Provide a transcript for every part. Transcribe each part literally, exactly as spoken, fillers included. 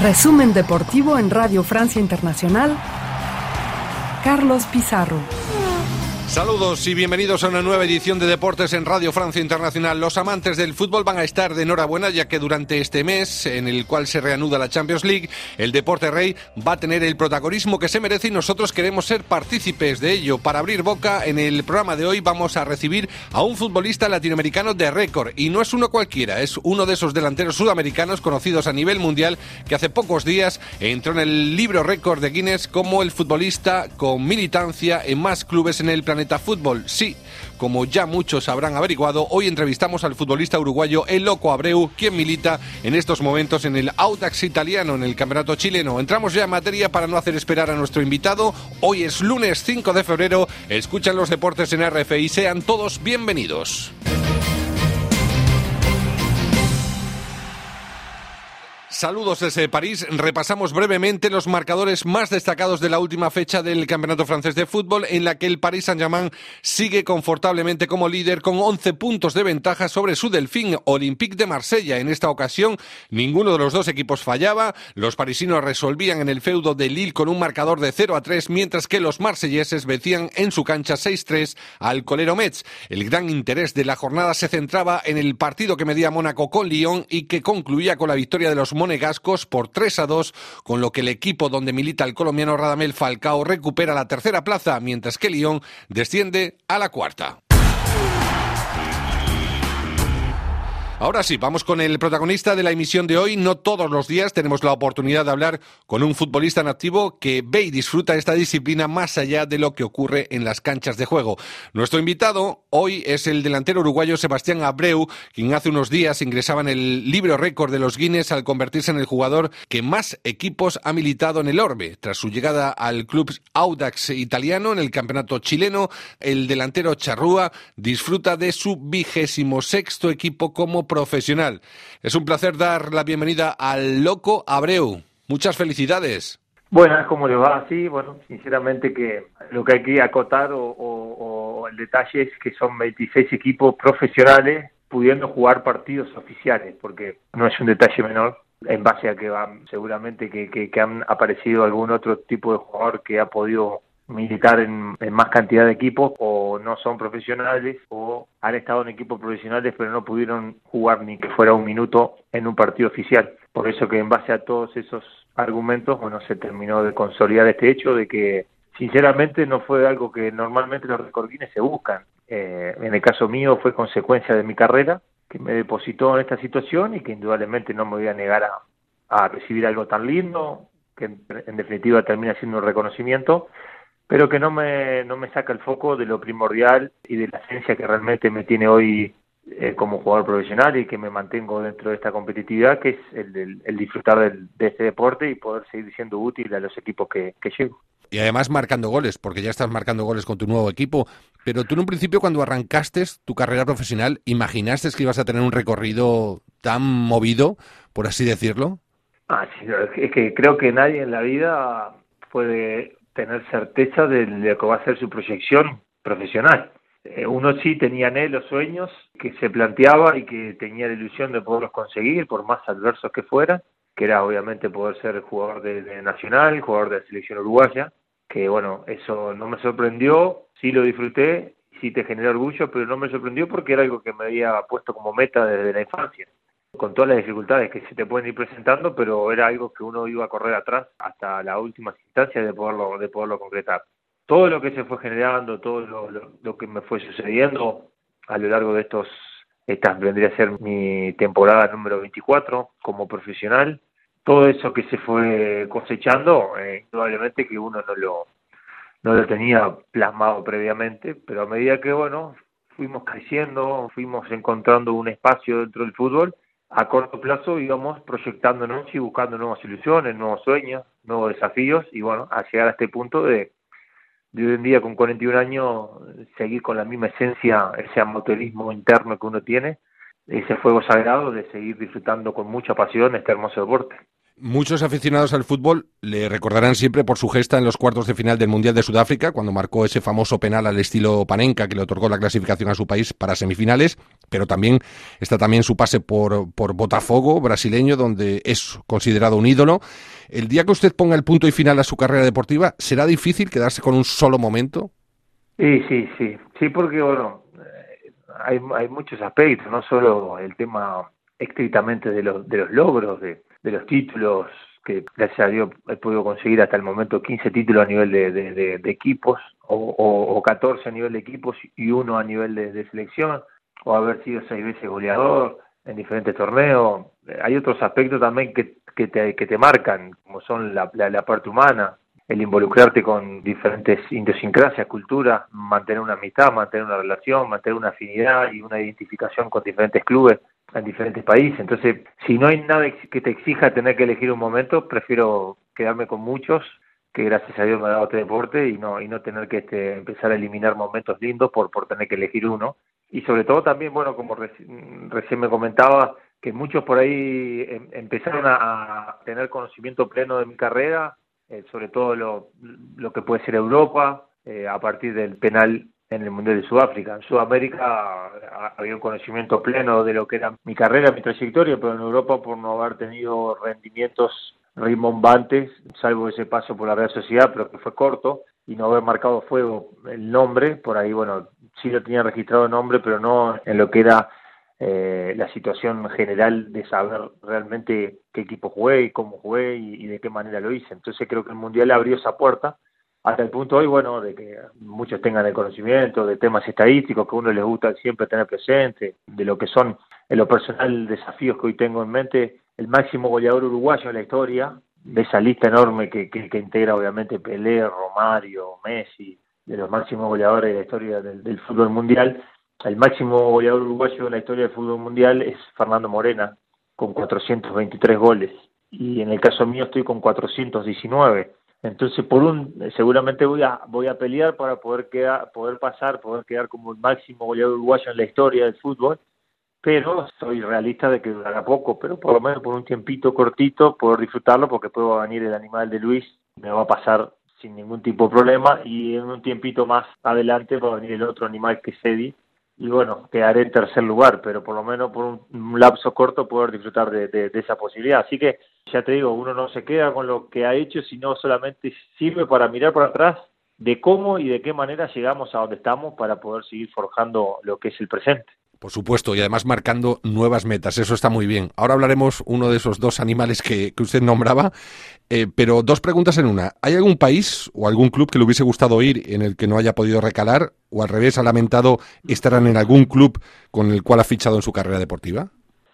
Resumen deportivo en Radio Francia Internacional. Carlos Pizarro. Saludos y bienvenidos a una nueva edición de Deportes en Radio Francia Internacional. Los amantes del fútbol van a estar de enhorabuena, ya que durante este mes, en el cual se reanuda la Champions League, el deporte rey va a tener el protagonismo que se merece y nosotros queremos ser partícipes de ello. Para abrir boca, en el programa de hoy vamos a recibir a un futbolista latinoamericano de récord, y no es uno cualquiera, es uno de esos delanteros sudamericanos conocidos a nivel mundial que hace pocos días entró en el libro récord de Guinness como el futbolista con militancia en más clubes en el planeta fútbol. Sí, como ya muchos habrán averiguado, hoy entrevistamos al futbolista uruguayo El Loco Abreu, quien milita en estos momentos en el Audax italiano, en el campeonato chileno. Entramos ya en materia para no hacer esperar a nuestro invitado. Hoy es lunes cinco de febrero, escuchan los deportes en R F I, sean todos bienvenidos. Saludos desde París. Repasamos brevemente los marcadores más destacados de la última fecha del Campeonato Francés de Fútbol, en la que el Paris Saint-Germain sigue confortablemente como líder con once puntos de ventaja sobre su delfín Olympique de Marsella. En esta ocasión, ninguno de los dos equipos fallaba. Los parisinos resolvían en el feudo de Lille con un marcador de cero a tres, mientras que los marselleses vencían en su cancha seis tres al colero Metz. El gran interés de la jornada se centraba en el partido que medía Mónaco con Lyon y que concluía con la victoria de los monegascos por tres a dos, con lo que el equipo donde milita el colombiano Radamel Falcao recupera la tercera plaza, mientras que Lyon desciende a la cuarta. Ahora sí, vamos con el protagonista de la emisión de hoy. No todos los días tenemos la oportunidad de hablar con un futbolista en activo que ve y disfruta esta disciplina más allá de lo que ocurre en las canchas de juego. Nuestro invitado hoy es el delantero uruguayo Sebastián Abreu, quien hace unos días ingresaba en el libro récord de los Guinness al convertirse en el jugador que más equipos ha militado en el orbe. Tras su llegada al club Audax italiano en el campeonato chileno, el delantero charrúa disfruta de su vigésimo sexto equipo como profesional. Es un placer dar la bienvenida al Loco Abreu. Muchas felicidades. Buenas, ¿cómo le va? Sí, bueno, sinceramente que lo que hay que acotar o, o, o el detalle es que son veintiséis equipos profesionales pudiendo jugar partidos oficiales, porque no es un detalle menor, en base a que van, seguramente que, que, que han aparecido algún otro tipo de jugador que ha podido militar en, en más cantidad de equipos, o no son profesionales o han estado en equipos profesionales pero no pudieron jugar ni que fuera un minuto en un partido oficial. Por eso que en base a todos esos argumentos, bueno, se terminó de consolidar este hecho de que sinceramente no fue algo que normalmente los récord Guinness se buscan. Eh, en el caso mío fue consecuencia de mi carrera que me depositó en esta situación y que indudablemente no me voy a negar a, a recibir algo tan lindo, que en, en definitiva termina siendo un reconocimiento, pero que no me no me saca el foco de lo primordial y de la esencia que realmente me tiene hoy eh, como jugador profesional y que me mantengo dentro de esta competitividad, que es el, el, el disfrutar del, de este deporte y poder seguir siendo útil a los equipos que, que llego. Y además marcando goles, porque ya estás marcando goles con tu nuevo equipo, pero tú en un principio cuando arrancaste tu carrera profesional, ¿imaginaste que ibas a tener un recorrido tan movido, por así decirlo? Ah, sí, es que creo que nadie en la vida puede tener certeza de lo que va a ser su proyección profesional. Eh, uno sí tenía anhelos, sueños que se planteaba y que tenía la ilusión de poderlos conseguir, por más adversos que fueran, que era obviamente poder ser jugador de, de Nacional, jugador de la selección uruguaya, que bueno, eso no me sorprendió, sí lo disfruté, sí te generó orgullo, pero no me sorprendió porque era algo que me había puesto como meta desde la infancia, con todas las dificultades que se te pueden ir presentando, pero era algo que uno iba a correr atrás hasta las últimas instancias de poderlo de poderlo concretar. Todo lo que se fue generando, todo lo, lo, lo que me fue sucediendo a lo largo de estos, esta vendría a ser mi temporada número veinticuatro como profesional, todo eso que se fue cosechando, eh, probablemente que uno no lo, no lo tenía plasmado previamente, pero a medida que, bueno, fuimos creciendo, fuimos encontrando un espacio dentro del fútbol, a corto plazo íbamos proyectándonos y buscando nuevas ilusiones, nuevos sueños, nuevos desafíos y bueno, a llegar a este punto de, de hoy en día con cuarenta y un años seguir con la misma esencia, ese amateurismo interno que uno tiene, ese fuego sagrado de seguir disfrutando con mucha pasión este hermoso deporte. Muchos aficionados al fútbol le recordarán siempre por su gesta en los cuartos de final del Mundial de Sudáfrica, cuando marcó ese famoso penal al estilo Panenka que le otorgó la clasificación a su país para semifinales, pero también está también su pase por, por Botafogo, brasileño, donde es considerado un ídolo. El día que usted ponga el punto y final a su carrera deportiva, ¿será difícil quedarse con un solo momento? Sí, sí, sí, sí, porque bueno, eh, hay, hay muchos aspectos, no solo el tema estrictamente de los, de los logros, de de los títulos, que gracias a Dios he podido conseguir hasta el momento quince títulos a nivel de, de, de, de equipos, o, o, o catorce a nivel de equipos y uno a nivel de, de selección, o haber sido seis veces goleador en diferentes torneos. Hay otros aspectos también que, que, te, que te marcan, como son la, la, la parte humana, el involucrarte con diferentes idiosincrasias, culturas, mantener una amistad, mantener una relación, mantener una afinidad y una identificación con diferentes clubes en diferentes países. Entonces, si no hay nada que te exija tener que elegir un momento, prefiero quedarme con muchos, que gracias a Dios me ha dado este deporte, y no y no tener que este, empezar a eliminar momentos lindos por, por tener que elegir uno. Y sobre todo también, bueno, como reci- recién me comentaba, que muchos por ahí em, empezaron a, a tener conocimiento pleno de mi carrera, eh, sobre todo lo, lo que puede ser Europa, eh, a partir del penal en el Mundial de Sudáfrica. En Sudamérica había un conocimiento pleno de lo que era mi carrera, mi trayectoria, pero en Europa, por no haber tenido rendimientos rimbombantes, salvo ese paso por la Real Sociedad, pero que fue corto, y no haber marcado fuego el nombre, por ahí, bueno, sí lo tenía registrado el nombre, pero no en lo que era eh, la situación general de saber realmente qué equipo jugué y cómo jugué y, y de qué manera lo hice. Entonces creo que el Mundial abrió esa puerta, hasta el punto hoy, bueno, de que muchos tengan el conocimiento de temas estadísticos que a uno les gusta siempre tener presente, de lo que son, en lo personal, desafíos que hoy tengo en mente, el máximo goleador uruguayo en la historia, de esa lista enorme que, que, que integra obviamente Pelé, Romario, Messi, de los máximos goleadores de la historia del, del fútbol mundial. El máximo goleador uruguayo en la historia del fútbol mundial es Fernando Morena, con cuatrocientos veintitrés goles, y en el caso mío estoy con cuatrocientos diecinueve. Entonces, por un seguramente voy a voy a pelear para poder quedar, poder pasar, poder quedar como el máximo goleador uruguayo en la historia del fútbol, pero soy realista de que durará poco, pero por lo menos por un tiempito cortito poder disfrutarlo, porque puedo venir el animal de Luis, me va a pasar sin ningún tipo de problema, y en un tiempito más adelante va a venir el otro animal que es Eddie, y bueno, quedaré en tercer lugar, pero por lo menos por un, un lapso corto poder disfrutar de, de, de esa posibilidad. Así que, ya te digo, uno no se queda con lo que ha hecho, sino solamente sirve para mirar para atrás de cómo y de qué manera llegamos a donde estamos para poder seguir forjando lo que es el presente. Por supuesto, y además marcando nuevas metas, eso está muy bien. Ahora hablaremos uno de esos dos animales que, que usted nombraba, eh, pero dos preguntas en una. ¿Hay algún país o algún club que le hubiese gustado ir en el que no haya podido recalar, o al revés, ha lamentado estar en algún club con el cual ha fichado en su carrera deportiva?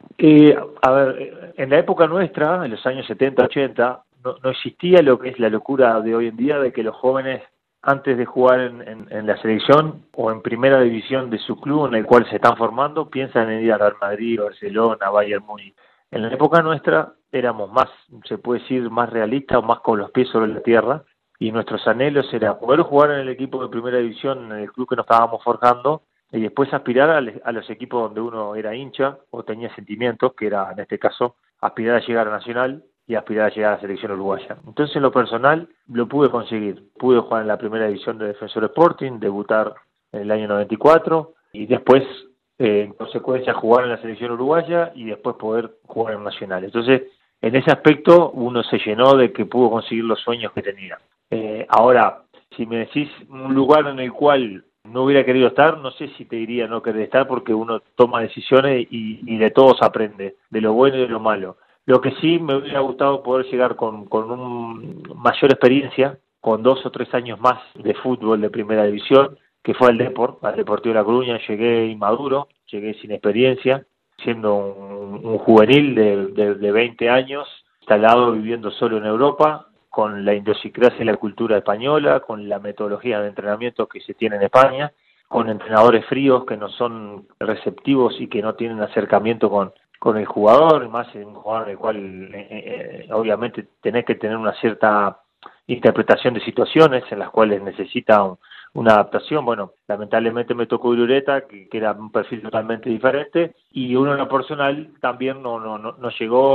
Eh, a ver, en la época nuestra, en los años setenta, ochenta, no, no existía lo que es la locura de hoy en día de que los jóvenes, antes de jugar en, en, en la selección o en primera división de su club en el cual se están formando, piensan en ir a Real Madrid, Barcelona, Bayern Múnich. En la época nuestra éramos más, se puede decir, más realistas o más con los pies sobre la tierra, y nuestros anhelos era poder jugar en el equipo de primera división, en el club que nos estábamos forjando, y después aspirar a, a los equipos donde uno era hincha o tenía sentimientos, que era, en este caso, aspirar a llegar a Nacional y aspirar a llegar a la selección uruguaya. Entonces, en lo personal, lo pude conseguir. Pude jugar en la primera división de Defensor Sporting, debutar en el año noventa y cuatro, y después, eh, en consecuencia, jugar en la selección uruguaya y después poder jugar en Nacional. Entonces, en ese aspecto, uno se llenó de que pudo conseguir los sueños que tenía. Eh, ahora, si me decís un lugar en el cual no hubiera querido estar, no sé si te diría no querer estar, porque uno toma decisiones y, y de todo se aprende, de lo bueno y de lo malo. Lo que sí me hubiera gustado poder llegar con, con un mayor experiencia, con dos o tres años más de fútbol de primera división, que fue al Depor, al Deportivo de La Coruña. Llegué inmaduro, llegué sin experiencia, siendo un, un juvenil de, de, de veinte años, instalado viviendo solo en Europa, con la idiosincrasia y la cultura española, con la metodología de entrenamiento que se tiene en España, con entrenadores fríos que no son receptivos y que no tienen acercamiento con, con el jugador, más en un jugador en el cual eh, eh, obviamente tenés que tener una cierta interpretación de situaciones en las cuales necesita un, una adaptación. Bueno, lamentablemente me tocó Irureta, que, que era un perfil totalmente diferente, y uno en lo personal también no, no, no, no llegó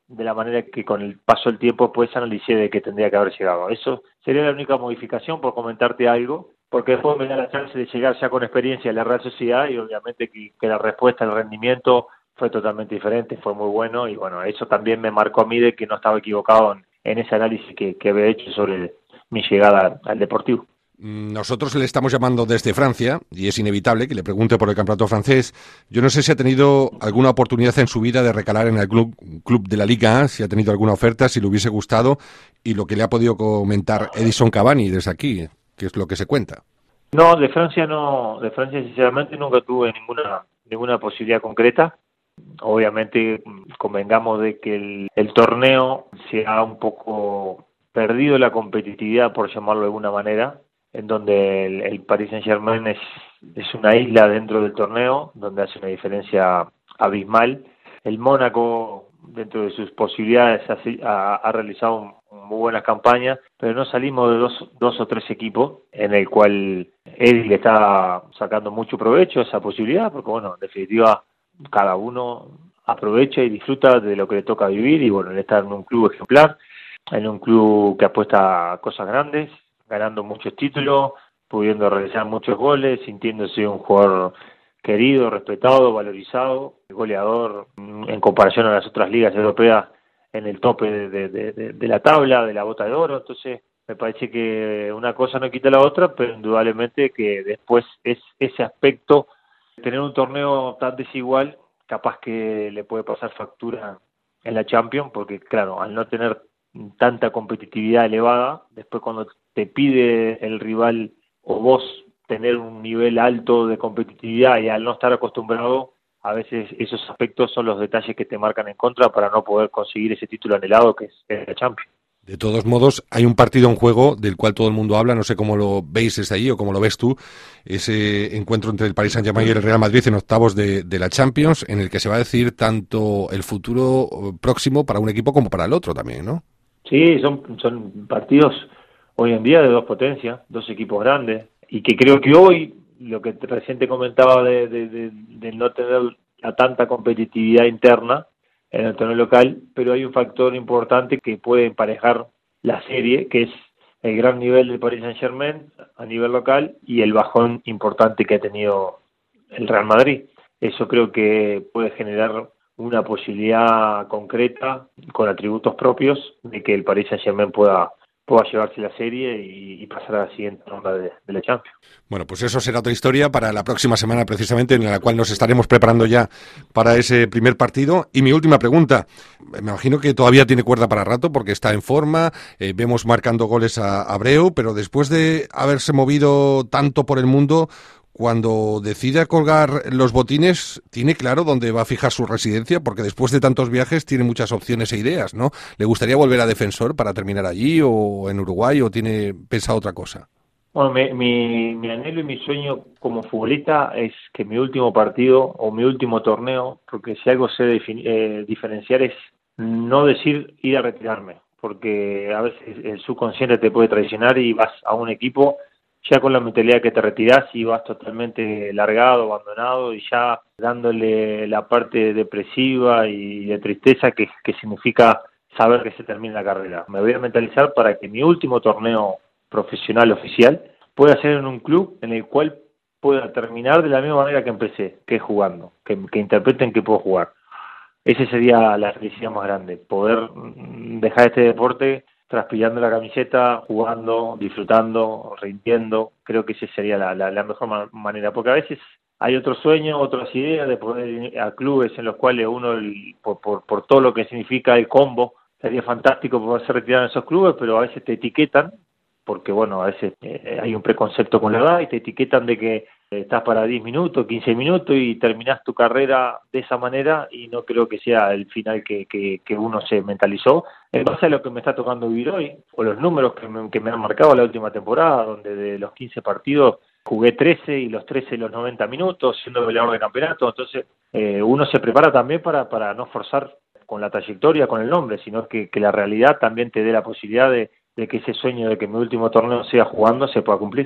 de la manera que con el paso del tiempo pues analicé de que tendría que haber llegado. Eso sería la única modificación, por comentarte algo, porque después me da la chance de llegar ya con experiencia a la Real Sociedad y obviamente que, que la respuesta al rendimiento fue totalmente diferente, fue muy bueno y bueno, eso también me marcó a mí de que no estaba equivocado en, en ese análisis que, que había hecho sobre mi llegada al Deportivo. Nosotros le estamos llamando desde Francia y es inevitable que le pregunte por el campeonato francés. Yo no sé si ha tenido alguna oportunidad en su vida de recalar en el club, club de la Liga A, si ha tenido alguna oferta, si le hubiese gustado y lo que le ha podido comentar Edison Cavani desde aquí, que es lo que se cuenta. No, de Francia no, de Francia sinceramente nunca tuve ninguna ninguna posibilidad concreta. Obviamente convengamos de que el, el torneo se ha un poco perdido la competitividad, por llamarlo de alguna manera, en donde el, el Paris Saint-Germain es, es una isla dentro del torneo, donde hace una diferencia abismal. El Mónaco, dentro de sus posibilidades, ha, ha realizado un, muy buenas campañas, pero no salimos de dos, dos o tres equipos, en el cual él le está sacando mucho provecho a esa posibilidad, porque bueno, en definitiva, cada uno aprovecha y disfruta de lo que le toca vivir, y bueno, él está en un club ejemplar, en un club que apuesta a cosas grandes, ganando muchos títulos, pudiendo realizar muchos goles, sintiéndose un jugador querido, respetado, valorizado, goleador en comparación a las otras ligas europeas en el tope de, de, de, de la tabla, de la bota de oro. Entonces me parece que una cosa no quita la otra, pero indudablemente que después es ese aspecto, tener un torneo tan desigual, capaz que le puede pasar factura en la Champions, porque claro, al no tener tanta competitividad elevada, después cuando te pide el rival o vos tener un nivel alto de competitividad y al no estar acostumbrado, a veces esos aspectos son los detalles que te marcan en contra para no poder conseguir ese título anhelado que es la Champions. De todos modos, hay un partido en juego del cual todo el mundo habla, no sé cómo lo veis desde ahí o cómo lo ves tú, ese encuentro entre el Paris Saint-Germain y el Real Madrid en octavos de, de la Champions, en el que se va a decidir tanto el futuro próximo para un equipo como para el otro también, ¿no? Sí, son, son partidos hoy en día de dos potencias, dos equipos grandes, y que creo que hoy, lo que recién te comentaba de, de, de, de no tener a tanta competitividad interna en el torneo local, pero hay un factor importante que puede emparejar la serie, que es el gran nivel del Paris Saint-Germain a nivel local y el bajón importante que ha tenido el Real Madrid. Eso creo que puede generar una posibilidad concreta, con atributos propios, de que el Paris Saint-Germain pueda, pueda llevarse la serie y, y pasar a la siguiente ronda de, de la Champions. Bueno, pues eso será otra historia para la próxima semana, precisamente, en la cual nos estaremos preparando ya para ese primer partido. Y mi última pregunta, me imagino que todavía tiene cuerda para rato porque está en forma, eh, vemos marcando goles a Abreu, pero después de haberse movido tanto por el mundo, cuando decida colgar los botines, ¿tiene claro dónde va a fijar su residencia? Porque después de tantos viajes tiene muchas opciones e ideas, ¿no? ¿Le gustaría volver a Defensor para terminar allí o en Uruguay o tiene pensado otra cosa? Bueno, mi, mi, mi anhelo y mi sueño como futbolista es que mi último partido o mi último torneo, porque si algo sé defini- eh, diferenciar es no decir ir a retirarme, porque a veces el subconsciente te puede traicionar y vas a un equipo ya con la mentalidad que te retirás y vas totalmente largado, abandonado y ya dándole la parte depresiva y de tristeza que, que significa saber que se termina la carrera. Me voy a mentalizar para que mi último torneo profesional oficial pueda ser en un club en el cual pueda terminar de la misma manera que empecé, que es jugando, que, que interpreten que puedo jugar. Esa sería la felicidad más grande, poder dejar este deporte transpirando la camiseta, jugando, disfrutando, rindiendo. Creo que esa sería la, la, la mejor ma- manera, porque a veces hay otros sueños, otras ideas de poder ir a clubes en los cuales uno, el, por, por, por todo lo que significa el combo, sería fantástico poderse retirar en esos clubes, pero a veces te etiquetan, porque bueno, a veces eh, hay un preconcepto con la edad y te etiquetan de que eh, estás para diez minutos, quince minutos y terminás tu carrera de esa manera, y no creo que sea el final que, que, que uno se mentalizó. En base a lo que me está tocando vivir hoy, o los números que me, que me han marcado la última temporada, donde de los quince partidos jugué trece y los trece los noventa minutos, siendo goleador de campeonato. Entonces eh, uno se prepara también para, para no forzar con la trayectoria, con el nombre, sino que, que la realidad también te dé la posibilidad de de que ese sueño de que mi último torneo sea jugando se pueda cumplir.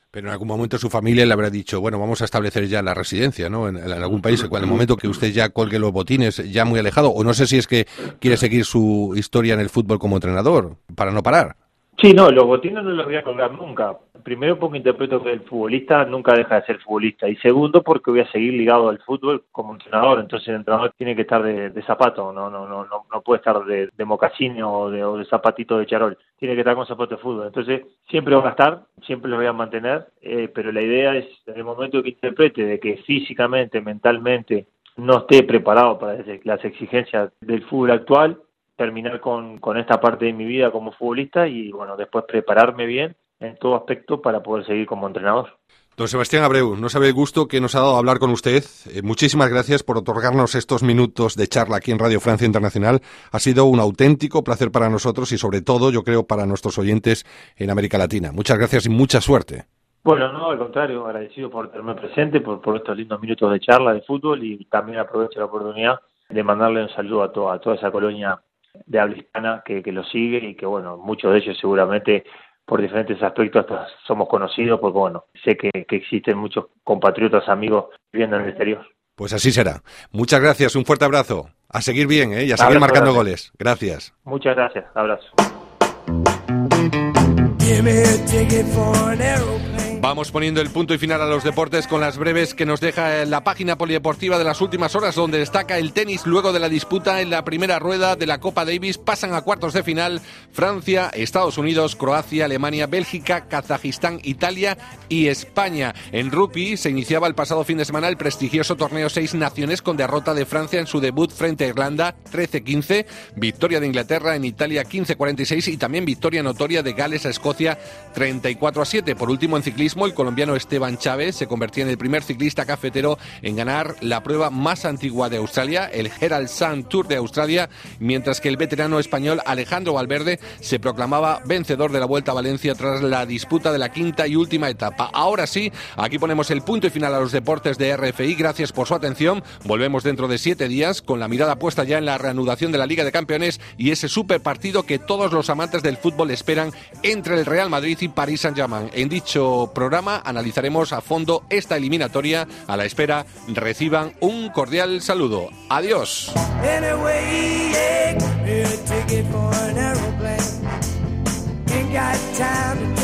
Pero en algún momento su familia le habrá dicho, bueno, vamos a establecer ya la residencia, ¿no? En, en algún país, en el momento que usted ya colgue los botines, ya muy alejado, o no sé si es que quiere seguir su historia en el fútbol como entrenador, para no parar. Sí, no, los botines no los voy a colgar nunca. Primero porque interpreto que el futbolista nunca deja de ser futbolista. Y segundo porque voy a seguir ligado al fútbol como entrenador. Entonces el entrenador tiene que estar de, de zapato, no no no no no puede estar de, de mocasín o de, o de zapatito de charol. Tiene que estar con zapato de fútbol. Entonces siempre van a estar, siempre los voy a mantener, eh, pero la idea es, en el momento que interprete de que físicamente, mentalmente, no esté preparado para las exigencias del fútbol actual, terminar con, con esta parte de mi vida como futbolista y, bueno, después prepararme bien en todo aspecto para poder seguir como entrenador. Don Sebastián Abreu, no sabe el gusto que nos ha dado hablar con usted. Eh, muchísimas gracias por otorgarnos estos minutos de charla aquí en Radio Francia Internacional. Ha sido un auténtico placer para nosotros y, sobre todo, yo creo, para nuestros oyentes en América Latina. Muchas gracias y mucha suerte. Bueno, no, al contrario, agradecido por tenerme presente, por, por estos lindos minutos de charla de fútbol, y también aprovecho la oportunidad de mandarle un saludo a, to, a toda esa colonia de habla hispana que, que lo sigue y que, bueno, muchos de ellos seguramente por diferentes aspectos hasta somos conocidos, porque, bueno, sé que, que existen muchos compatriotas, amigos viviendo en el exterior. Pues así será. Muchas gracias, un fuerte abrazo. A seguir bien, ¿eh? Y a seguir abrazo, marcando gracias. Goles. Gracias. Muchas gracias, abrazo. Vamos poniendo el punto y final a los deportes con las breves que nos deja la página polideportiva de las últimas horas, donde destaca el tenis luego de la disputa en la primera rueda de la Copa Davis. Pasan a cuartos de final Francia, Estados Unidos, Croacia, Alemania, Bélgica, Kazajistán, Italia y España. En rugby se iniciaba el pasado fin de semana el prestigioso torneo Seis Naciones con derrota de Francia en su debut frente a Irlanda trece quince, victoria de Inglaterra en Italia quince cuarenta y seis y también victoria notoria de Gales a Escocia treinta y cuatro a siete. Por último, en ciclismo, el colombiano Esteban Chávez se convertía en el primer ciclista cafetero en ganar la prueba más antigua de Australia, el Herald Sun Tour de Australia, mientras que el veterano español Alejandro Valverde se proclamaba vencedor de la Vuelta a Valencia tras la disputa de la quinta y última etapa. Ahora sí, aquí ponemos el punto y final a los deportes de R F I. Gracias por su atención. Volvemos dentro de siete días con la mirada puesta ya en la reanudación de la Liga de Campeones y ese super partido que todos los amantes del fútbol esperan entre el Real Madrid y Paris Saint-Germain. En dicho programa analizaremos a fondo esta eliminatoria. A la espera, reciban un cordial saludo. Adiós. Anyway, yeah,